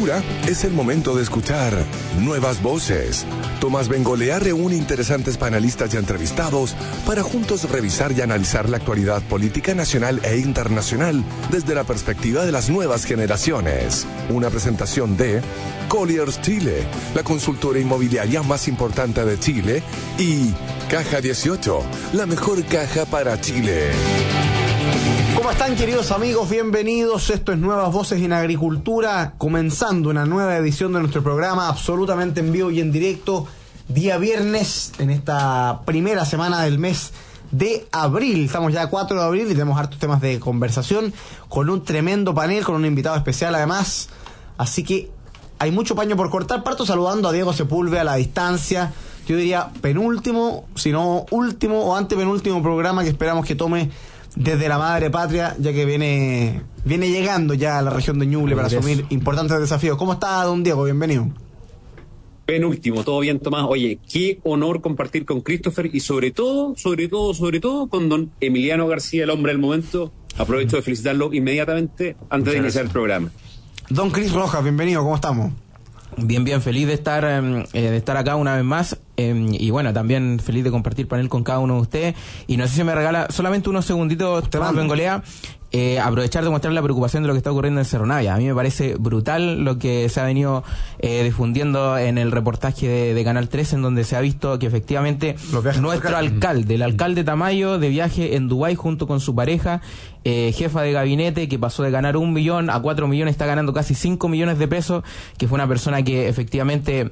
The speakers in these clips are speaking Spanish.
agricultura, es el momento de escuchar Nuevas Voces. Tomás Bengolea reúne interesantes panelistas y entrevistados para juntos revisar y analizar la actualidad política nacional e internacional desde la perspectiva de las nuevas generaciones. Una presentación de Colliers Chile, la consultora inmobiliaria más importante de Chile, y Caja 18, la mejor caja para Chile. ¿Cómo están, queridos amigos? Bienvenidos. Esto es Nuevas Voces en Agricultura, comenzando una nueva edición de nuestro programa, absolutamente en vivo y en directo, día viernes, en esta primera semana del mes de abril. Estamos ya a 4 de abril y tenemos hartos temas de conversación, con un tremendo panel, con un invitado especial además. Así que hay mucho paño por cortar. Parto saludando a Diego Sepúlveda a la distancia. Yo diría penúltimo, si no último o antepenúltimo programa que esperamos que tome desde la madre patria, ya que viene llegando ya a la región de Ñuble para asumir importantes desafíos. ¿Cómo está, don Diego? Bienvenido. Penúltimo, todo bien, Tomás. Oye, qué honor compartir con Christopher y sobre todo con don Emiliano García, el hombre del momento. Aprovecho de felicitarlo inmediatamente antes de iniciar el programa. Don Cris Rojas, bienvenido, ¿cómo estamos? Bien, feliz de estar acá una vez más, y bueno, también feliz de compartir panel con cada uno de ustedes. Y no sé si me regala solamente unos segunditos, Tomás Bengolea, aprovechar de mostrar la preocupación de lo que está ocurriendo en Cerro Navia. A mí me parece brutal lo que se ha venido difundiendo en el reportaje de Canal 13, en donde se ha visto que efectivamente nuestro alcalde, el alcalde Tamayo, de viaje en Dubái junto con su pareja, jefa de gabinete, que pasó de ganar 1 millón a 4 millones, está ganando casi 5 millones de pesos, que fue una persona que efectivamente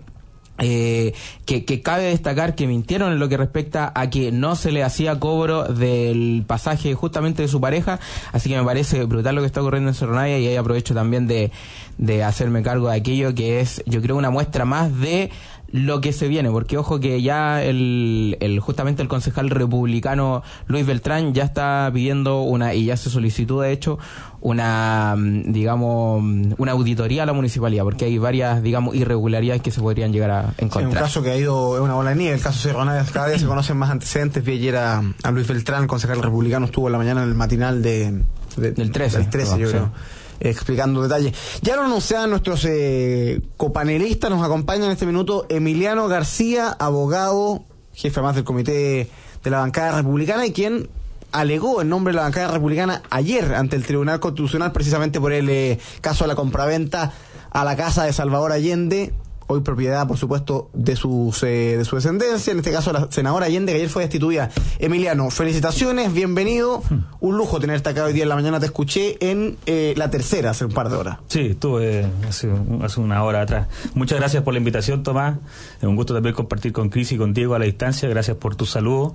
que cabe destacar que mintieron en lo que respecta a que no se le hacía cobro del pasaje justamente de su pareja. Así que me parece brutal lo que está ocurriendo en Cerro Navia, y ahí aprovecho también de hacerme cargo de aquello que es, yo creo, una muestra más de lo que se viene, porque ojo que ya justamente el concejal republicano Luis Beltrán ya está pidiendo y ya se solicitó de hecho una auditoría a la municipalidad, porque hay varias, irregularidades que se podrían llegar a encontrar. Sí, un caso que ha ido, es una bola de nieve, el caso Cerro Navia, cada día se conocen más antecedentes. Vi ayer a Luis Beltrán, concejal republicano, estuvo en la mañana en el matinal del 13, yo creo, explicando detalles. Ya lo anunciaban nuestros copanelistas. Nos acompaña en este minuto Emiliano García, abogado, jefe más del comité de la bancada republicana, y quien alegó en nombre de la bancada republicana ayer ante el Tribunal Constitucional precisamente por el caso de la compraventa a la casa de Salvador Allende, hoy propiedad, por supuesto, de su descendencia, en este caso la senadora Allende, que ayer fue destituida. Emiliano, felicitaciones, bienvenido. Un lujo tenerte acá hoy día en la mañana. Te escuché en La Tercera hace un par de horas. Sí, estuve hace una hora atrás. Muchas gracias por la invitación, Tomás. Es un gusto también compartir con Cris y con Diego a la distancia. Gracias por tu saludo.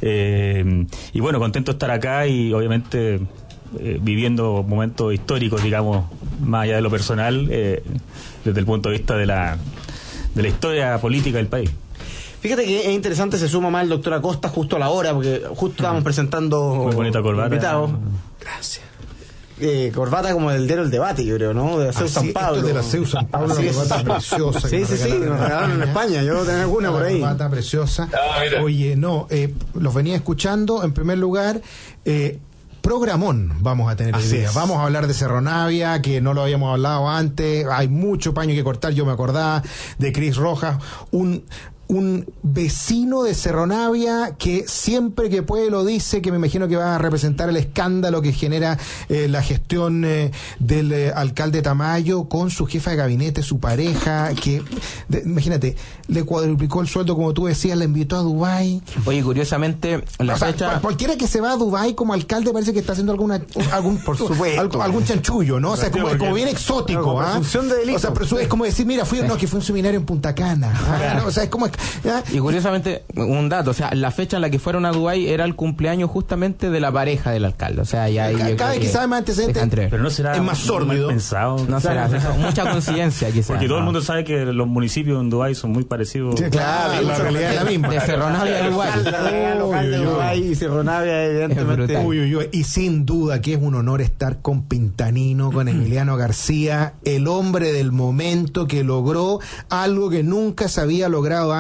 Y bueno, contento de estar acá y obviamente viviendo momentos históricos, digamos, más allá de lo personal, desde el punto de vista de la historia política del país. Fíjate que es interesante, se suma más el doctor Acosta justo a la hora, porque justo estábamos presentando muy bonita corbata. Invitados. Gracias. Corbata como del diario El Debate, yo creo, ¿no? De la CEU San Pablo. Esto es de la CEU San Pablo, una corbata preciosa. Sí, nos regalaron en España, yo tengo alguna por ahí. Una corbata preciosa. Oye, los venía escuchando, en primer lugar, programón vamos a tener hoy día. Vamos a hablar de Cerro Navia, que no lo habíamos hablado antes. Hay mucho paño que cortar. Yo me acordaba de Cris Rojas, un vecino de Cerro Navia que siempre que puede lo dice, que me imagino que va a representar el escándalo que genera la gestión del alcalde Tamayo con su jefa de gabinete, su pareja, que imagínate, le cuadruplicó el sueldo, como tú decías, le invitó a Dubái. Oye, curiosamente, la fecha... Cualquiera que se va a Dubái como alcalde parece que está haciendo por supuesto, algún chanchullo, ¿no? O sea, como bien exótico, ¿ah? Función de delito. O sea, pero es como decir, mira, que fue un seminario en Punta Cana. ¿Ah? O sea, es como... ¿ya? Y curiosamente, un dato, o sea, la fecha en la que fueron a Dubái era el cumpleaños justamente de la pareja del alcalde. O sea, ya cada vez que sabe más antecedentes, pero no será es más sórdido. Pensado. No será, mucha coincidencia quizás. Porque todo el mundo sabe que los municipios en Dubái son muy parecidos. Sí, claro, la realidad es la misma. De Cerro Navia a Dubái. Local de Dubái y Cerro Navia, evidentemente. Y sin duda que es un honor estar con Pintanino, con Emiliano García, el hombre del momento que logró algo que nunca se había logrado antes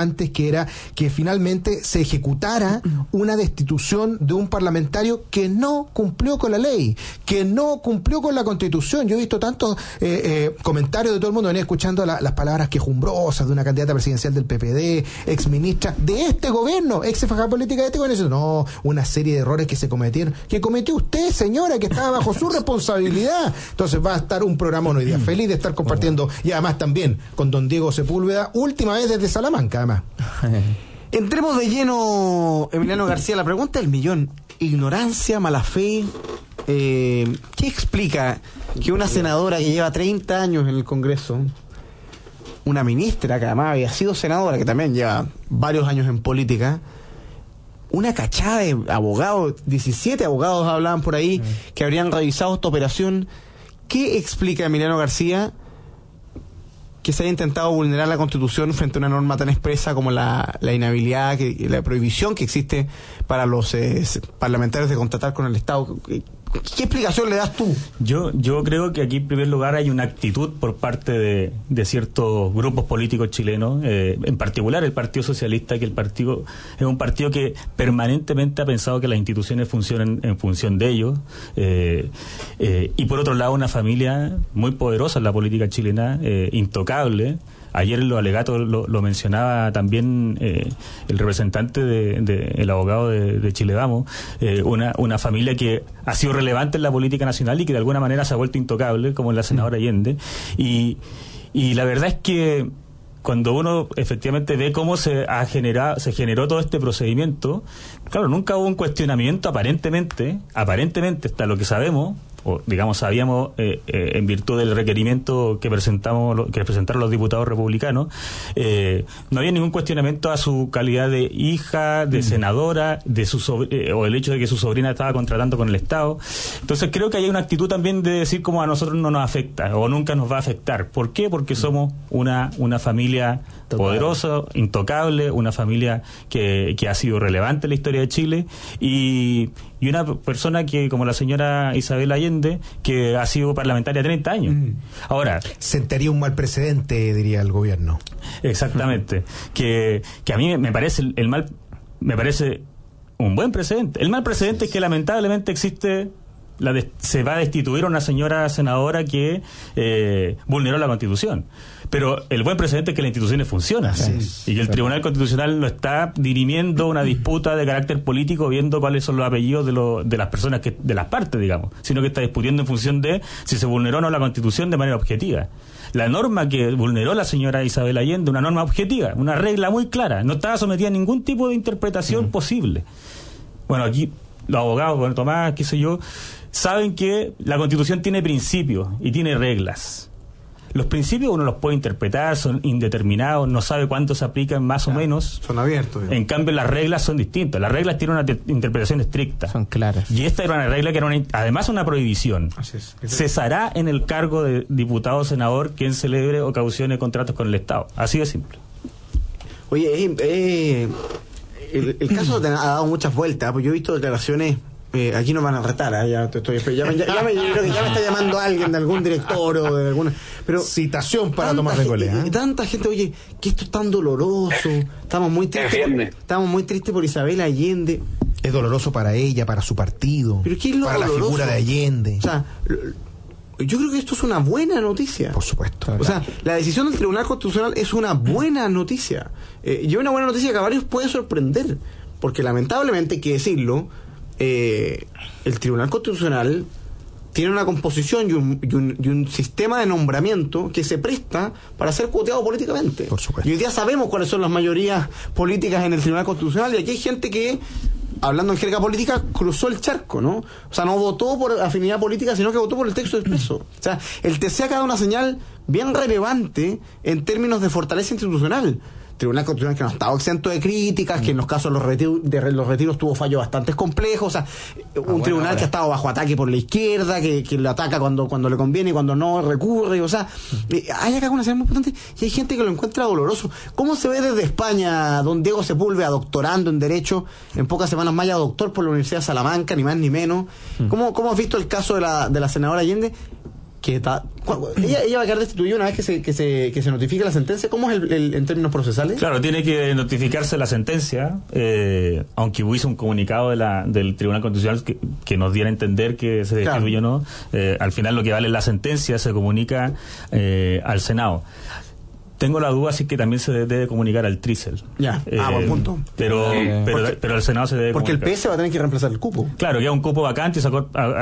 antes, que era que finalmente se ejecutara una destitución de un parlamentario que no cumplió con la ley, que no cumplió con la Constitución. Yo he visto tantos comentarios de todo el mundo, venía escuchando las palabras quejumbrosas de una candidata presidencial del PPD, ex ministra de este gobierno, ex jefa política de este gobierno, diciendo, no, una serie de errores que se cometieron, que cometió usted, señora, que estaba bajo su responsabilidad. Entonces va a estar un programón hoy día, feliz de estar compartiendo, y además también con don Diego Sepúlveda, última vez desde Salamanca, además. Entremos de lleno, Emiliano García, la pregunta del millón: ignorancia, mala fe. ¿Qué explica que una senadora que lleva 30 años en el Congreso, una ministra que además había sido senadora, que también lleva varios años en política, una cachada de abogados, 17 abogados hablaban por ahí, que habrían revisado esta operación? ¿Qué explica, Emiliano García, que se haya intentado vulnerar la Constitución frente a una norma tan expresa como la inhabilidad, la prohibición que existe para los parlamentarios de contratar con el Estado? ¿Qué explicación le das tú? Yo creo que aquí, en primer lugar, hay una actitud por parte de ciertos grupos políticos chilenos, en particular el Partido Socialista, que es un partido que permanentemente ha pensado que las instituciones funcionan en función de ellos, y por otro lado una familia muy poderosa en la política chilena, intocable. Ayer en los alegatos lo mencionaba también el representante el abogado de Chile Vamos, una familia que ha sido relevante en la política nacional y que de alguna manera se ha vuelto intocable, como la senadora Allende. Y la verdad es que cuando uno efectivamente ve cómo se generó todo este procedimiento, claro, nunca hubo un cuestionamiento aparentemente, hasta lo que sabemos, o digamos sabíamos en virtud del requerimiento que presentaron los diputados republicanos, no había ningún cuestionamiento a su calidad de hija, de senadora, o el hecho de que su sobrina estaba contratando con el Estado. Entonces creo que hay una actitud también de decir como a nosotros no nos afecta o nunca nos va a afectar. ¿Por qué? Porque somos una familia poderosa, intocable, una familia que ha sido relevante en la historia de Chile, y una persona que, como la señora Isabel Allende, que ha sido parlamentaria 30 años. Ahora, sentaría un mal precedente, diría el gobierno. Exactamente. Que a mí me parece me parece un buen precedente. El mal precedente es que lamentablemente existe se va a destituir a una señora senadora que vulneró la Constitución. Pero el buen precedente es que las instituciones funcionan, y que el Tribunal Constitucional no está dirimiendo una disputa de carácter político viendo cuáles son los apellidos de las personas, de las partes, digamos, sino que está discutiendo en función de si se vulneró o no la Constitución de manera objetiva. La norma que vulneró la señora Isabel Allende, una norma objetiva, una regla muy clara, no estaba sometida a ningún tipo de interpretación posible. Bueno, aquí los abogados, bueno, Tomás, qué sé yo, saben que la Constitución tiene principios y tiene reglas. Los principios uno los puede interpretar, son indeterminados, no sabe cuánto se aplican más o menos. Son abiertos. Digamos. En cambio, las reglas son distintas. Las reglas tienen una interpretación estricta. Son claras. Y esta era una regla que era además una prohibición. Así es. Cesará en el cargo de diputado o senador quien celebre o cautione contratos con el Estado. Así de simple. Oye, el caso ha dado muchas vueltas, porque yo he visto declaraciones. Aquí nos van a retar, ya me está llamando alguien de algún director o de alguna, pero citación para Tomás Bengolea. Tanta gente, oye, que esto es tan doloroso, estamos muy tristes por Isabel Allende. Es doloroso para ella, para su partido, pero ¿qué es lo para doloroso? La figura de Allende. O sea, yo creo que esto es una buena noticia. Por supuesto. O sea, la decisión del Tribunal Constitucional es una buena noticia. Y una buena noticia que a varios puede sorprender, porque lamentablemente, hay que decirlo, el Tribunal Constitucional tiene una composición y un sistema de nombramiento que se presta para ser cuoteado políticamente. Por supuesto. Y hoy día sabemos cuáles son las mayorías políticas en el Tribunal Constitucional, y aquí hay gente que, hablando en jerga política, cruzó el charco, ¿no? O sea, no votó por afinidad política, sino que votó por el texto expreso. O sea, el TC ha dado una señal bien relevante en términos de fortaleza institucional. Tribunal Constitucional que no ha estado exento de críticas, que en los casos de los retiros tuvo fallos bastante complejos, o sea, tribunal que ha estado bajo ataque por la izquierda, que lo ataca cuando le conviene y cuando no recurre, o sea, hay acá una señal muy importante, y hay gente que lo encuentra doloroso. ¿Cómo se ve desde España don Diego Sepúlveda, doctorando en Derecho, en pocas semanas más ya doctor por la Universidad de Salamanca, ni más ni menos? ¿Cómo has visto el caso de la senadora Allende? ella va a quedar destituida una vez que se notifique la sentencia. ¿Cómo es en términos procesales? Claro, tiene que notificarse la sentencia, aunque hubiese un comunicado del Tribunal Constitucional que nos diera a entender que se destituye o no. Al final lo que vale la sentencia se comunica al Senado. Tengo la duda si que también se debe comunicar al Trícel. Buen punto. Pero al Senado se debe porque comunicar. el PS va a tener que reemplazar el cupo. Claro, queda un cupo vacante y se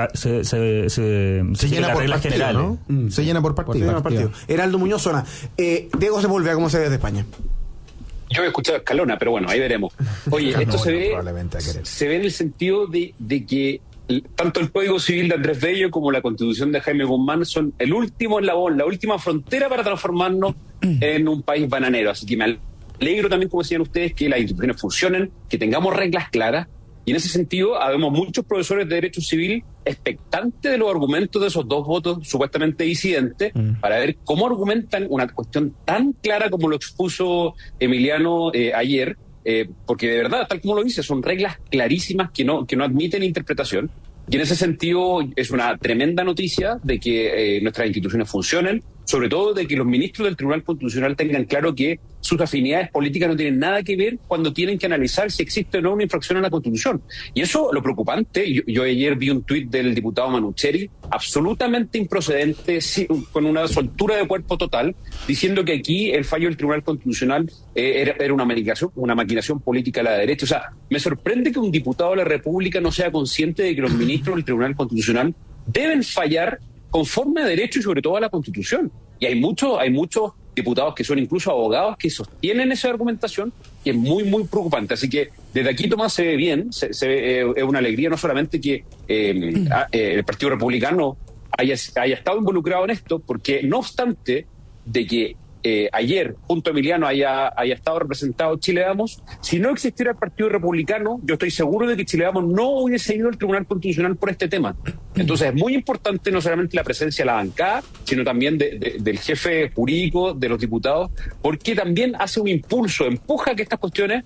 llena por regla partido, general, ¿no? Se llena por partido. Heraldo Muñoz, Zona. Diego Sepúlveda, ¿cómo se ve desde España? Yo he escuchado a Escalona, pero bueno, ahí veremos. Oye, esto se ve en el sentido de que tanto el Código Civil de Andrés Bello como la Constitución de Jaime Guzmán son el último eslabón, la última frontera para transformarnos en un país bananero. Así que me alegro también, como decían ustedes, que las instituciones funcionen, que tengamos reglas claras. Y en ese sentido, habemos muchos profesores de Derecho Civil expectantes de los argumentos de esos dos votos supuestamente disidentes para ver cómo argumentan una cuestión tan clara como lo expuso Emiliano ayer. Porque de verdad, tal como lo dice, son reglas clarísimas que no admiten interpretación. Y en ese sentido es una tremenda noticia de que nuestras instituciones funcionen, sobre todo de que los ministros del Tribunal Constitucional tengan claro que sus afinidades políticas no tienen nada que ver cuando tienen que analizar si existe o no una infracción a la Constitución. Y eso, lo preocupante, yo ayer vi un tuit del diputado Manucheri, absolutamente improcedente, con una soltura de cuerpo total, diciendo que aquí el fallo del Tribunal Constitucional era una maquinación política a la derecha. O sea, me sorprende que un diputado de la República no sea consciente de que los ministros del Tribunal Constitucional deben fallar conforme a derecho y sobre todo a la Constitución. Y hay muchos diputados que son incluso abogados que sostienen esa argumentación, que es muy, muy preocupante. Así que desde aquí, Tomás, se ve bien, se ve, es una alegría no solamente que el Partido Republicano haya estado involucrado en esto, porque no obstante de que ayer, junto a Emiliano, haya estado representado Chile Vamos, si no existiera el Partido Republicano, yo estoy seguro de que Chile Vamos no hubiese ido al Tribunal Constitucional por este tema. Entonces es muy importante no solamente la presencia de la bancada, sino también del jefe jurídico, de los diputados, porque también hace un impulso, empuja a que estas cuestiones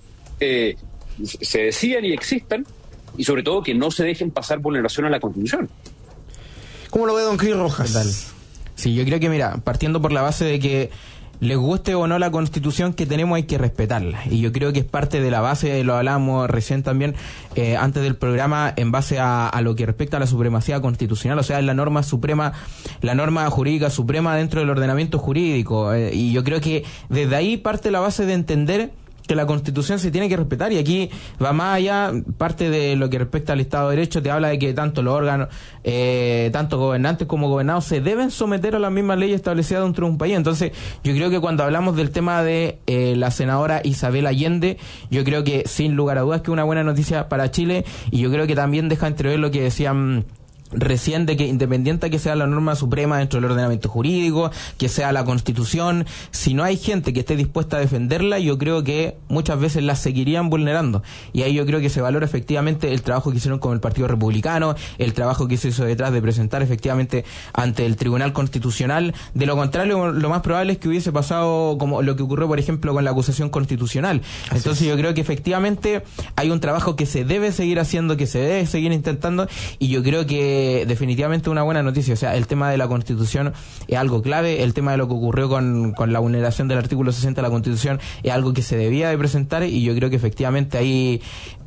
se decidan y existan, y sobre todo que no se dejen pasar vulneración a la Constitución. ¿Cómo lo ve don Cris Rojas? Sí, yo creo que, mira, partiendo por la base de que les guste o no la Constitución que tenemos, hay que respetarla. Y yo creo que es parte de la base, lo hablamos recién también, antes del programa, en base a lo que respecta a la supremacía constitucional. O sea, es la norma suprema, la norma jurídica suprema dentro del ordenamiento jurídico. Y yo creo que desde ahí parte la base de entender que la Constitución se tiene que respetar, y aquí va más allá, parte de lo que respecta al Estado de Derecho, te habla de que tanto los órganos, tanto gobernantes como gobernados, se deben someter a las mismas leyes establecidas dentro de un país. Entonces, yo creo que cuando hablamos del tema de la senadora Isabel Allende, yo creo que sin lugar a dudas que es una buena noticia para Chile, y yo creo que también deja entrever lo que decían recién, de que independiente que sea la norma suprema dentro del ordenamiento jurídico, que sea la Constitución, si no hay gente que esté dispuesta a defenderla, yo creo que muchas veces la seguirían vulnerando. Y ahí yo creo que se valora efectivamente el trabajo que hicieron con el Partido Republicano, el trabajo que se hizo detrás de presentar efectivamente ante el Tribunal Constitucional. De lo contrario, lo más probable es que hubiese pasado como lo que ocurrió, por ejemplo, con la acusación constitucional. Entonces yo creo que efectivamente hay un trabajo que se debe seguir haciendo, que se debe seguir intentando, y yo creo que definitivamente una buena noticia. O sea, el tema de la Constitución es algo clave, el tema de lo que ocurrió con la vulneración del artículo 60 de la Constitución es algo que se debía de presentar, y yo creo que efectivamente ahí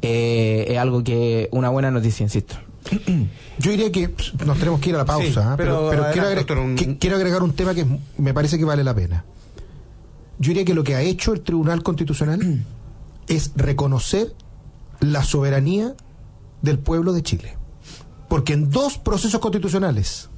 es algo que una buena noticia, insisto. Yo diría que nos tenemos que ir a la pausa, sí, pero quiero agregar un tema que me parece que vale la pena. Yo diría que lo que ha hecho el Tribunal Constitucional es reconocer la soberanía del pueblo de Chile. Porque en dos procesos constitucionales,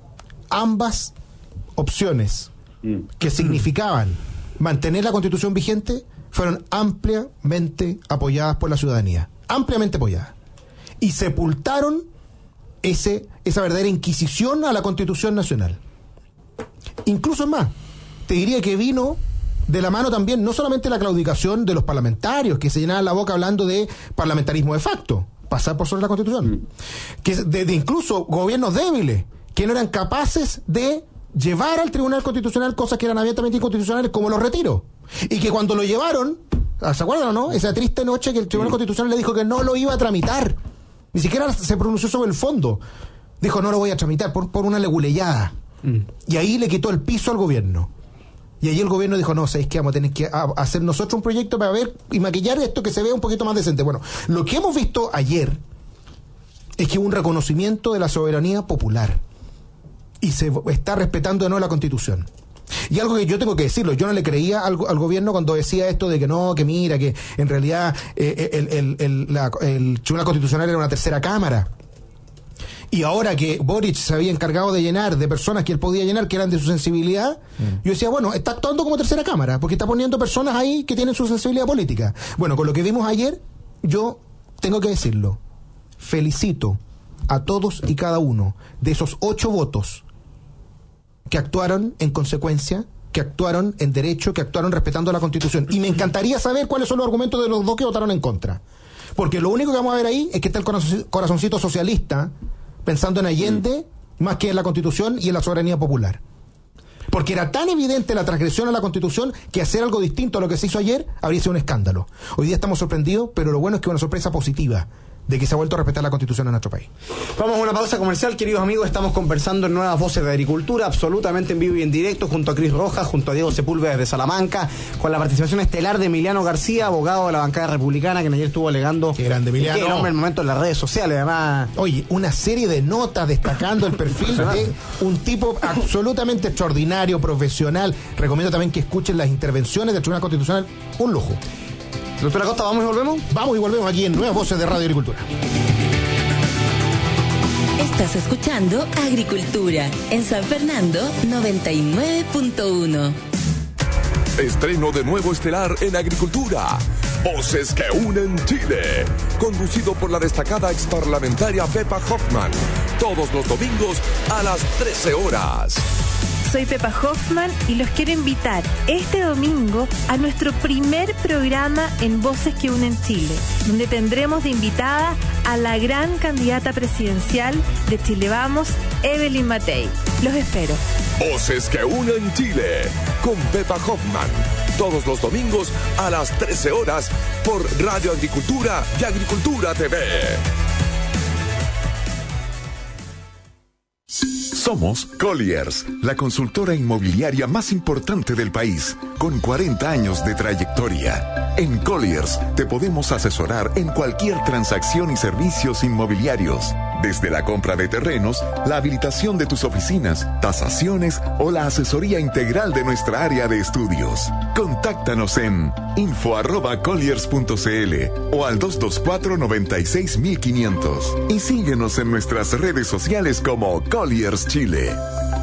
ambas opciones que significaban mantener la Constitución vigente fueron ampliamente apoyadas por la ciudadanía, ampliamente apoyadas, y sepultaron esa verdadera inquisición a la Constitución Nacional. Incluso más, te diría que vino de la mano también no solamente la claudicación de los parlamentarios, que se llenaban la boca hablando de parlamentarismo de facto, pasar por sobre la Constitución, que de incluso gobiernos débiles que no eran capaces de llevar al Tribunal Constitucional cosas que eran abiertamente inconstitucionales, como los retiros, y que cuando lo llevaron, ¿se acuerdan o no? Esa triste noche que el Tribunal Constitucional le dijo que no lo iba a tramitar, ni siquiera se pronunció sobre el fondo, dijo no lo voy a tramitar por una leguleyada. Y ahí le quitó el piso al gobierno. Y ahí el gobierno dijo, no, ¿sabéis qué? Vamos a tener que hacer nosotros un proyecto para ver y maquillar esto que se vea un poquito más decente. Bueno, lo que hemos visto ayer es que hubo un reconocimiento de la soberanía popular. Y se está respetando de nuevo la Constitución. Y algo que yo tengo que decirlo, yo no le creía al gobierno cuando decía esto de que no, que mira, que en realidad el Tribunal Constitucional era una tercera cámara. Y ahora que Boric se había encargado de llenar de personas que él podía llenar, que eran de su sensibilidad, yo decía, bueno, está actuando como tercera cámara, porque está poniendo personas ahí que tienen su sensibilidad política. Bueno, con lo que vimos ayer, yo tengo que decirlo, felicito a todos y cada uno de esos 8 votos que actuaron en consecuencia, que actuaron en derecho, que actuaron respetando la Constitución. Y me encantaría saber cuáles son los argumentos de los 2 que votaron en contra. Porque lo único que vamos a ver ahí es que está el corazoncito socialista pensando en Allende más que en la Constitución y en la soberanía popular. Porque era tan evidente la transgresión a la Constitución que hacer algo distinto a lo que se hizo ayer habría sido un escándalo. Hoy día estamos sorprendidos, pero lo bueno es que es una sorpresa positiva de que se ha vuelto a respetar la Constitución en nuestro país. Vamos a una pausa comercial, queridos amigos. Estamos conversando en Nuevas Voces de Agricultura, absolutamente en vivo y en directo, junto a Cris Rojas, junto a Diego Sepúlveda de Salamanca, con la participación estelar de Emiliano García, abogado de la bancada republicana, que ayer estuvo alegando. Qué grande, Emiliano. Qué nombre en el momento en las redes sociales, además. Oye, una serie de notas destacando el perfil de un tipo absolutamente extraordinario, profesional. Recomiendo también que escuchen las intervenciones del Tribunal Constitucional. Un lujo. Doctora Costa, ¿vamos y volvemos? Vamos y volvemos aquí en Nuevas Voces de Radio Agricultura. Estás escuchando Agricultura en San Fernando 99.1. Estreno de nuevo estelar en Agricultura. Voces que unen Chile. Conducido por la destacada exparlamentaria Pepa Hoffman. Todos los domingos a las 13 horas. Soy Pepa Hoffman y los quiero invitar este domingo a nuestro primer programa en Voces que Unen Chile, donde tendremos de invitada a la gran candidata presidencial de Chile Vamos, Evelyn Matei. Los espero. Voces que Unen Chile con Pepa Hoffman. Todos los domingos a las 13 horas por Radio Agricultura y Agricultura TV. Somos Colliers, la consultora inmobiliaria más importante del país, con 40 años de trayectoria. En Colliers te podemos asesorar en cualquier transacción y servicios inmobiliarios, desde la compra de terrenos, la habilitación de tus oficinas, tasaciones o la asesoría integral de nuestra área de estudios. Contáctanos en info@colliers.cl o al 224-96-1500 y síguenos en nuestras redes sociales como Colliers Chile.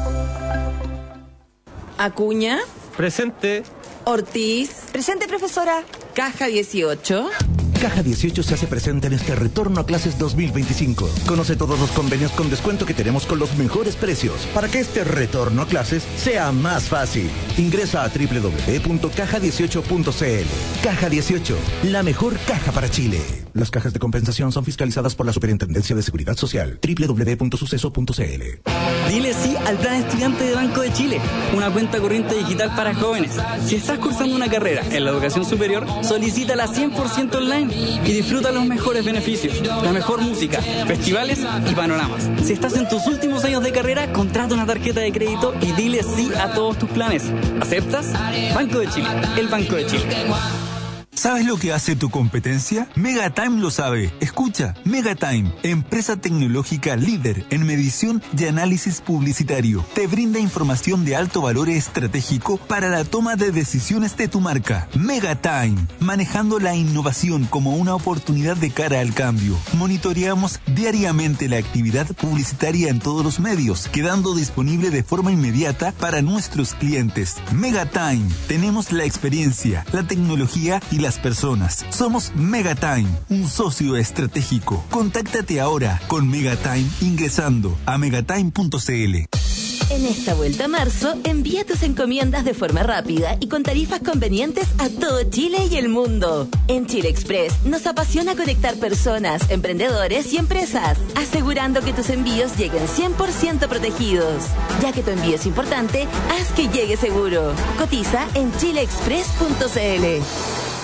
Acuña. Presente. Ortiz. Presente, profesora. Caja 18. Caja 18 se hace presente en este retorno a clases 2025. Conoce todos los convenios con descuento que tenemos con los mejores precios para que este retorno a clases sea más fácil. Ingresa a www.caja18.cl. Caja 18, la mejor caja para Chile. Las cajas de compensación son fiscalizadas por la Superintendencia de Seguridad Social. www.suceso.cl. Dile sí al Plan Estudiante de Banco de Chile, una cuenta corriente digital para jóvenes. Si estás cursando una carrera en la educación superior, solicítala 100% online y disfruta los mejores beneficios, la mejor música, festivales y panoramas. Si estás en tus últimos años de carrera, contrata una tarjeta de crédito y dile sí a todos tus planes. ¿Aceptas? Banco de Chile, el Banco de Chile. ¿Sabes lo que hace tu competencia? Megatime lo sabe. Escucha, Megatime, empresa tecnológica líder en medición y análisis publicitario. Te brinda información de alto valor estratégico para la toma de decisiones de tu marca. Megatime, manejando la innovación como una oportunidad de cara al cambio. Monitoreamos diariamente la actividad publicitaria en todos los medios, quedando disponible de forma inmediata para nuestros clientes. Megatime, tenemos la experiencia, la tecnología y las personas. Somos Megatime, un socio estratégico. Contáctate ahora con Megatime ingresando a megatime.cl. En esta vuelta a marzo, envía tus encomiendas de forma rápida y con tarifas convenientes a todo Chile y el mundo. En Chile Express nos apasiona conectar personas, emprendedores y empresas, asegurando que tus envíos lleguen 100% protegidos. Ya que tu envío es importante, haz que llegue seguro. Cotiza en chileexpress.cl.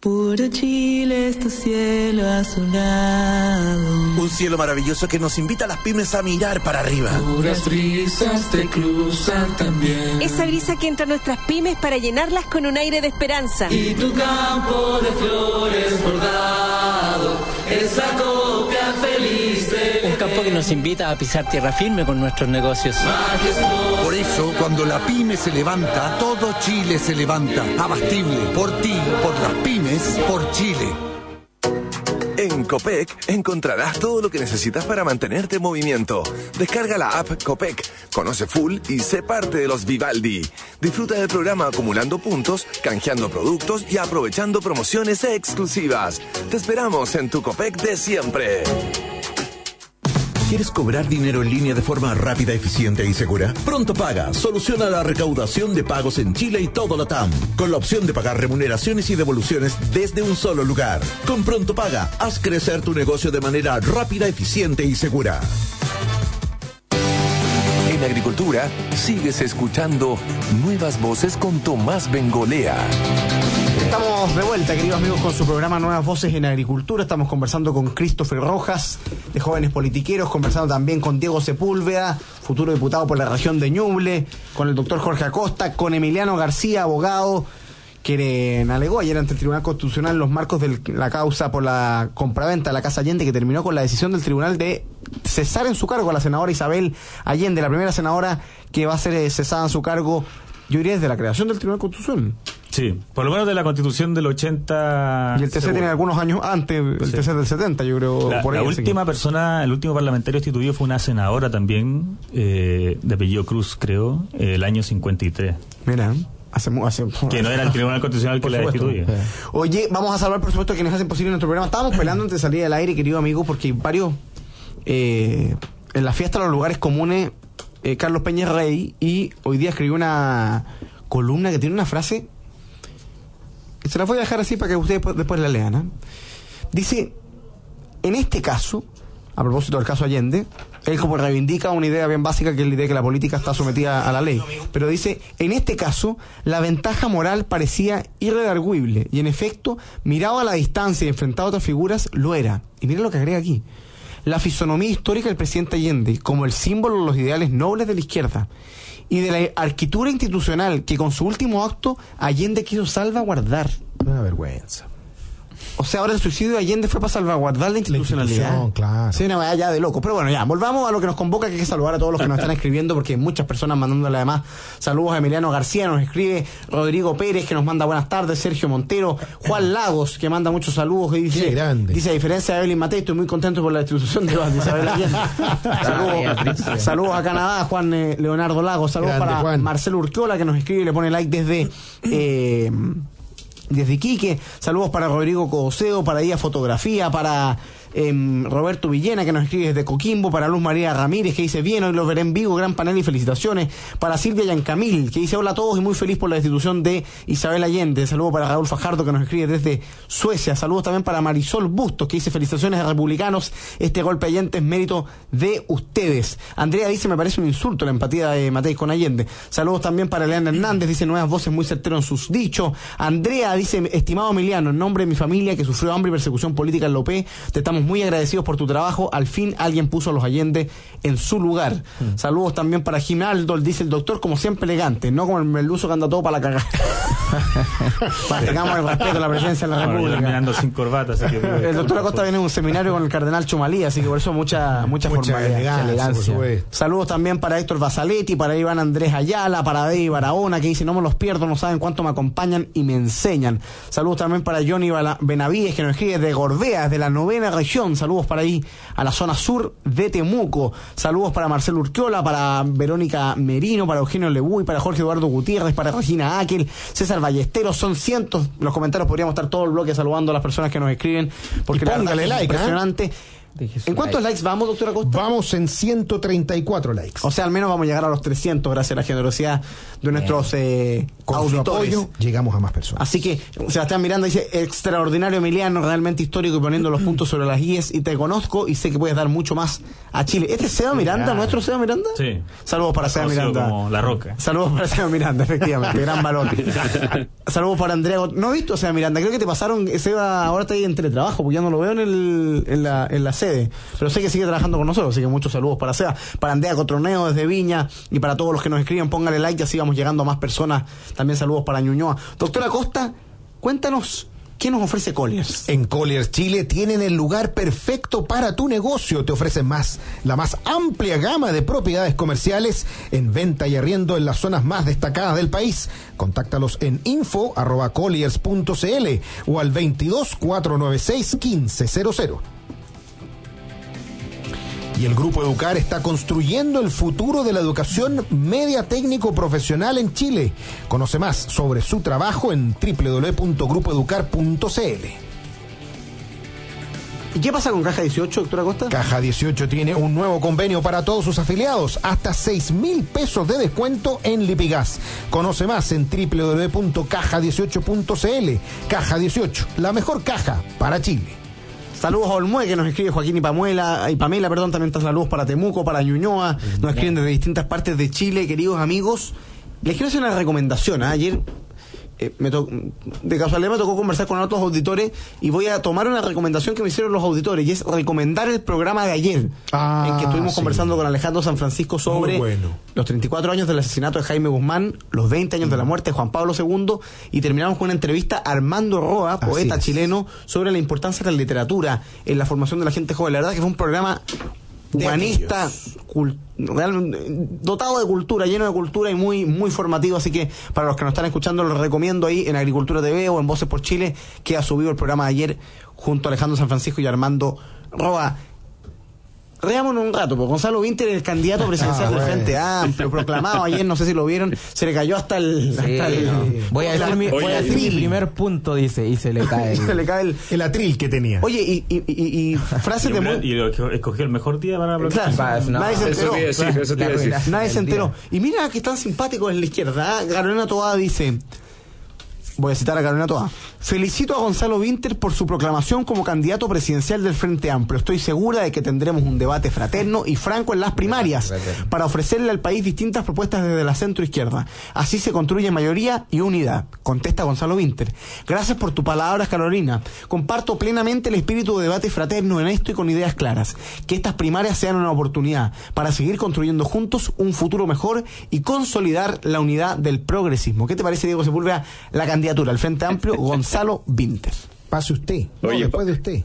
Puro Chile es tu cielo azulado. Un cielo maravilloso que nos invita a las pymes a mirar para arriba. Puras brisas te cruzan también. Esa brisa que entra a nuestras pymes para llenarlas con un aire de esperanza. Y tu campo de flores bordado, esa copia feliz de... Un campo que nos invita a pisar tierra firme con nuestros negocios. Por eso, cuando la pyme se levanta, todo Chile se levanta. Abastible, por ti, por las pymes, por Chile. En Copec encontrarás todo lo que necesitas para mantenerte en movimiento. Descarga la app Copec, conoce full y sé parte de los Vivaldi. Disfruta del programa acumulando puntos, canjeando productos y aprovechando promociones exclusivas. Te esperamos en tu Copec de siempre. ¿Quieres cobrar dinero en línea de forma rápida, eficiente y segura? Pronto Paga soluciona la recaudación de pagos en Chile y todo Latam, con la opción de pagar remuneraciones y devoluciones desde un solo lugar. Con Pronto Paga, haz crecer tu negocio de manera rápida, eficiente y segura. En Agricultura, sigues escuchando Nuevas Voces con Tomás Bengolea. Estamos de vuelta, queridos amigos, con su programa Nuevas Voces en Agricultura. Estamos conversando con Christopher Rojas, de Jóvenes Politiqueros, conversando también con Diego Sepúlveda, futuro diputado por la región de Ñuble, con el doctor Jorge Acosta, con Emiliano García, abogado, que alegó ayer ante el Tribunal Constitucional los marcos de la causa por la compraventa de la Casa Allende, que terminó con la decisión del tribunal de cesar en su cargo a la senadora Isabel Allende, la primera senadora que va a ser cesada en su cargo, yo diría, desde la creación del Tribunal Constitucional. Sí, por lo menos de la Constitución del 80... Y el TC tiene algunos años antes, el TC del 70, yo creo. Por ahí, la última persona, el último parlamentario instituido fue una senadora también, de apellido Cruz, creo, el año 53. Mira, que no era el Tribunal Constitucional que la destituía. Oye, vamos a salvar, por supuesto, a quienes hacen posible nuestro programa. Estábamos pelando antes de salir del aire, querido amigo, porque hay varios... en la fiesta de los lugares comunes, Carlos Peña Rey, y hoy día escribió una columna que tiene una frase... Se la voy a dejar así para que ustedes después la lean, ¿eh? Dice, en este caso, a propósito del caso Allende, él como reivindica una idea bien básica, que es la idea de que la política está sometida a la ley. Pero dice, en este caso, la ventaja moral parecía irredarguible, y en efecto, mirado a la distancia y enfrentado a otras figuras, lo era. Y mira lo que agrega aquí. La fisonomía histórica del presidente Allende, como el símbolo de los ideales nobles de la izquierda, y de la arquitectura institucional que con su último acto Allende quiso salvaguardar. Una vergüenza. O sea, ahora el suicidio de Allende fue para salvaguardar la institucionalidad. Claro. Sí, una vaya ya de loco. Pero bueno, ya, volvamos a lo que nos convoca, que hay que saludar a todos los que nos están escribiendo, porque hay muchas personas mandándole además saludos a Emiliano García, nos escribe Rodrigo Pérez, que nos manda buenas tardes, Sergio Montero, Juan Lagos, que manda muchos saludos, y dice, a diferencia de Evelyn Matei, estoy muy contento por la destitución de Isabel Allende. Saludos a Canadá, Juan Leonardo Lagos, saludos para Juan. Marcelo Urquiola, que nos escribe y le pone like desde Iquique, saludos para Rodrigo Coseo, para Ella Fotografía, para Roberto Villena, que nos escribe desde Coquimbo, para Luz María Ramírez, que dice bien, hoy los veré en vivo, gran panel y felicitaciones, para Silvia Yancamil, que dice hola a todos y muy feliz por la destitución de Isabel Allende, saludos para Raúl Fajardo, que nos escribe desde Suecia, saludos también para Marisol Bustos, que dice felicitaciones a republicanos, este golpe Allende es mérito de ustedes. Andrea dice, me parece un insulto la empatía de Matei con Allende. Saludos también para Leandro Hernández, dice nuevas voces muy certeros en sus dichos. Andrea dice, estimado Emiliano, en nombre de mi familia que sufrió hambre y persecución política en la OP, te estamos muy agradecidos por tu trabajo. Al fin alguien puso a los Allende en su lugar. Saludos también para Jim Aldol, dice el doctor, como siempre elegante, no como el merluzo que anda todo para la cagada. Tengamos el respeto a la presidencia de la República. Terminando sin corbata, así que el doctor Acosta viene de un seminario con el cardenal Chumalí, así que por eso mucha formalidad, elegancia. Saludos también para Héctor Basaletti, para Iván Andrés Ayala, para David Barahona, que dice, no me los pierdo, no saben cuánto me acompañan y me enseñan. Saludos también para Johnny Benavides, que nos escribe de Gorbea, de la 9ª región. Saludos para ahí, a la zona sur de Temuco. Saludos para Marcelo Urquiola, para Verónica Merino, para Eugenio Lebuy, para Jorge Eduardo Gutiérrez, para Regina Áquel, César Ballesteros. Son cientos. En los comentarios podríamos estar todo el bloque saludando a las personas que nos escriben, porque la verdad es impresionante. ¿En cuántos likes vamos, doctor Acosta? Vamos en 134 likes. O sea, al menos vamos a llegar a los 300 gracias a la generosidad de nuestros con su apoyo llegamos a más personas. Así que Sebastián Miranda dice, extraordinario Emiliano, realmente histórico y poniendo los puntos sobre las IES, y te conozco y sé que puedes dar mucho más a Chile. ¿Este es Seba Miranda, nuestro Seba Miranda? Sí. Saludos para Seba Miranda. Como La Roca. Saludos para Seba Miranda, efectivamente, gran valor. Saludos para Andrea. No he visto a Seba Miranda, creo que te pasaron, Seba ahora está ahí en teletrabajo, porque ya no lo veo en la sede, pero sé que sigue trabajando con nosotros, así que muchos saludos para Seba, para Andrea Cotroneo desde Viña, y para todos los que nos escriben, póngale like, y así vamos llegando a más personas. También saludos para Ñuñoa. Doctora Costa, cuéntanos, ¿qué nos ofrece Colliers? En Colliers Chile tienen el lugar perfecto para tu negocio. Te ofrecen la más amplia gama de propiedades comerciales en venta y arriendo en las zonas más destacadas del país. Contáctalos en info@colliers.cl o al 22-496-1500. Y el Grupo Educar está construyendo el futuro de la educación media técnico profesional en Chile. Conoce más sobre su trabajo en www.grupoeducar.cl. ¿Y qué pasa con Caja 18, doctora Costa? Caja 18 tiene un nuevo convenio para todos sus afiliados, hasta 6.000 pesos de descuento en Lipigas. Conoce más en www.caja18.cl. Caja 18, la mejor caja para Chile. Saludos a Olmue, que nos escribe Joaquín y Pamela, también saludos para Temuco, para Ñuñoa, nos escriben desde distintas partes de Chile, queridos amigos. Les quiero hacer una recomendación. Ayer de casualidad me tocó conversar con otros auditores y voy a tomar una recomendación que me hicieron los auditores, y es recomendar el programa de ayer, en que estuvimos conversando con Alejandro San Francisco sobre los 34 años del asesinato de Jaime Guzmán, los 20 años de la muerte de Juan Pablo II, y terminamos con una entrevista a Armando Roa, poeta chileno, sobre la importancia de la literatura en la formación de la gente joven. La verdad que fue un programa humanista, dotado de cultura, lleno de cultura y muy, muy formativo. Así que para los que nos están escuchando, los recomiendo ahí en Agricultura TV o en Voces por Chile, que ha subido el programa de ayer junto a Alejandro San Francisco y Armando Roa. Reámonos un rato, porque Gonzalo Vinter es el candidato presidencial del Frente Amplio, proclamado ayer, no sé si lo vieron, se le cayó hasta el... Voy a decir mi primer punto, dice, y se le cae el atril que tenía. Oye, y frases de... Y escogió el mejor día para hablar. Nadie se enteró. Eso te iba a decir. Nadie se enteró. Y mira que están simpáticos en la izquierda. Carolina Toá dice... Voy a citar a Carolina Toá. Felicito a Gonzalo Vinter por su proclamación como candidato presidencial del Frente Amplio. Estoy segura de que tendremos un debate fraterno y franco en las primarias para ofrecerle al país distintas propuestas desde la centro-izquierda. Así se construye mayoría y unidad, contesta Gonzalo Vinter. Gracias por tus palabras, Carolina. Comparto plenamente el espíritu de debate fraterno, honesto y con ideas claras. Que estas primarias sean una oportunidad para seguir construyendo juntos un futuro mejor y consolidar la unidad del progresismo. ¿Qué te parece, Diego Sepúlveda, la candidatura al Frente Amplio, Gonzalo Vinter? Pase usted. Oye, después de usted.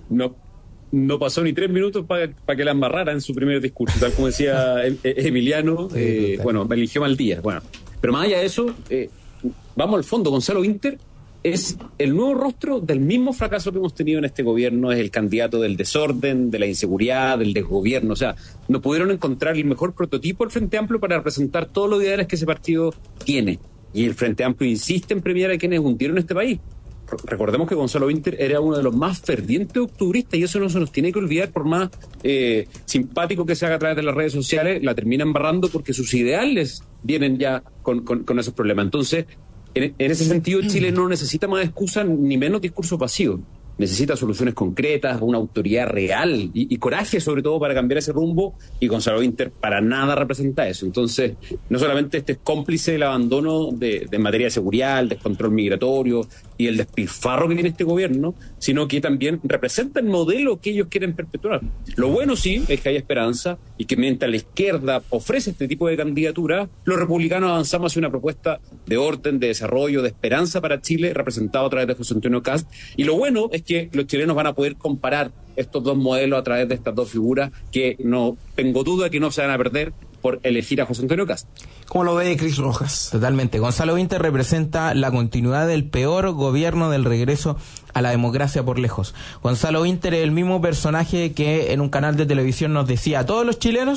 No pasó ni 3 minutos para que la embarrara en su primer discurso, tal como decía Emiliano. Me eligió mal día. Bueno, pero más allá de eso, vamos al fondo. Gonzalo Vinter es el nuevo rostro del mismo fracaso que hemos tenido en este gobierno. Es el candidato del desorden, de la inseguridad, del desgobierno. O sea, no pudieron encontrar el mejor prototipo del Frente Amplio para representar todos los ideales que ese partido tiene. Y el Frente Amplio insiste en premiar a quienes hundieron este país. Recordemos que Gonzalo Vinter era uno de los más fervientes octubristas, y eso no se nos tiene que olvidar. Por más simpático que se haga a través de las redes sociales, la termina embarrando porque sus ideales vienen ya con esos problemas. Entonces, en ese sentido, Chile no necesita más excusas ni menos discurso pasivo. Necesita soluciones concretas, una autoridad real y coraje, sobre todo, para cambiar ese rumbo, y Gonzalo Vinter para nada representa eso. Entonces, no solamente este es cómplice del abandono de materia de seguridad, el descontrol migratorio y el despilfarro que tiene este gobierno, sino que también representa el modelo que ellos quieren perpetuar. Lo bueno sí es que hay esperanza, y que mientras la izquierda ofrece este tipo de candidatura, los republicanos avanzamos hacia una propuesta de orden, de desarrollo, de esperanza para Chile, representado a través de José Antonio Kast. Y lo bueno es que los chilenos van a poder comparar estos dos modelos a través de estas dos figuras, que no tengo duda que no se van a perder por elegir a José Antonio Kast. ¿Cómo lo ve Cris Rojas? Totalmente. Gonzalo Vinter representa la continuidad del peor gobierno del regreso a la democracia por lejos. Gonzalo Vinter es el mismo personaje que en un canal de televisión nos decía a todos los chilenos